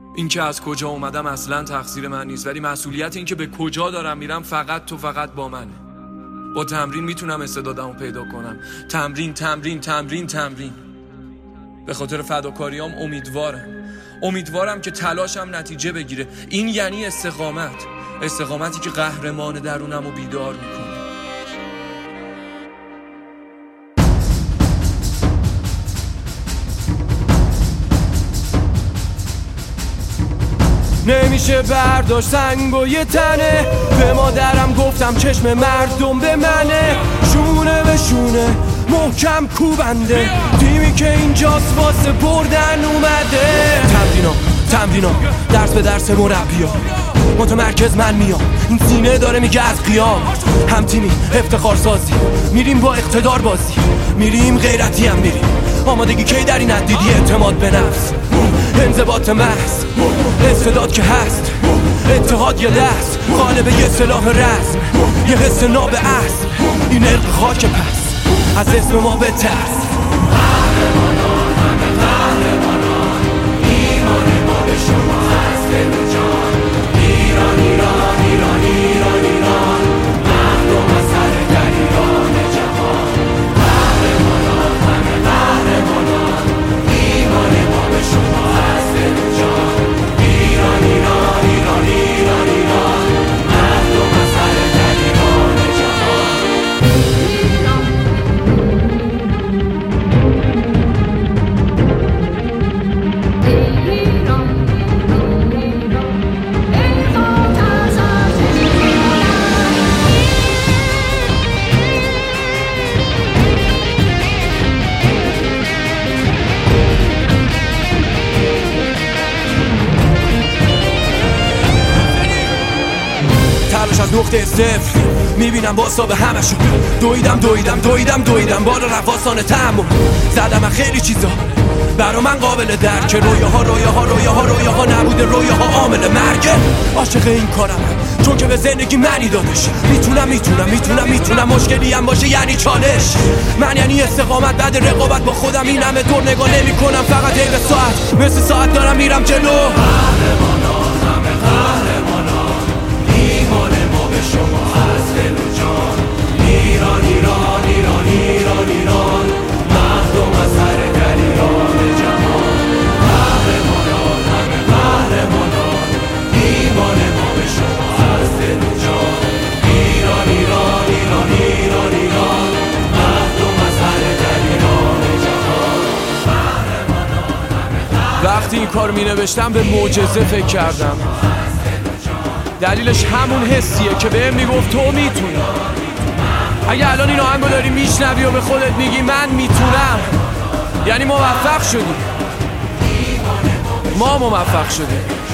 این که از کجا اومدم اصلا تقصیر من نیست، ولی مسئولیت این که به کجا دارم میرم فقط با منه. با تمرین میتونم استعدادمو پیدا کنم. تمرین تمرین تمرین تمرین. به خاطر فداکاریام امیدوارم که تلاشم نتیجه بگیره. این یعنی استقامتی که قهرمان درونمو بیدار میکنه. نمیشه برداشت سنگو یه تنه. به مادرم گفتم چشم مردم به منه. شونه به شونه محکم کوبنده. تیمی که اینجاست واسه بردن اومده. تمرینا درس به درس مربیا. متمرکز من میام. این سینه داره میگه از قیام. هم تیمی افتخار سازی. میریم با اقتدار بازی. میریم غیرتی هم میریم. آمادگی کی در این دیدی؟ اعتماد به نفس، انضباط محض، استعداد که هست، اتحاد یه دست، غالب یه سلاح رسم، یه حس ناب اصل. این ارق خاک پس از اسم ما بترس. قهرمانان همه قهرمانان، ایمان ما به شما هست دل و جان. ایران ایران ایران ایران ایران، مردم از سر در ایران جهان. قهرمانان همه قهرمانان، ایمان ما به شما هست دل و جان. ایران ایران ایران ایران ایران، مردم از سر در ایران جهان. تلاش از نقطه صفر میبینم باسا به همشون. دویدم بالا رفاسان تحمل. زدم من خیلی چیزا برا من قابل درک. رویاها نبوده، رویاها عامل مرگه. عاشق این کارم چون که به زندگی معنی دادش. میتونم مشکلی هم باشه یعنی چالش. من یعنی استقامت بعد رقابت با خودم. این همه دور نگاه نمی کنم، فقط حیب ساعت مثل ساعت دارم میرم جلو. قهرمانان همه قهرمانان، ایمان ما به شما هست دل و جان. ایران ایران ایران ایران ایران، مردم از هر در ایران جهان. قهرمانان همه قهرمانان، ایمان ما به شما هست دل و جان. ایران ایران ایران ایران ایران، مردم از هر در ایران جهان. وقتی این کار می نوشتم به معجزه فکر کردم. دلیلش همون حسیه که بهم میگفت تو میتونی. اگه الان این آهنگو داری میشنوی و به خودت میگی من میتونم، یعنی موفق شدی. ما موفق شدیم.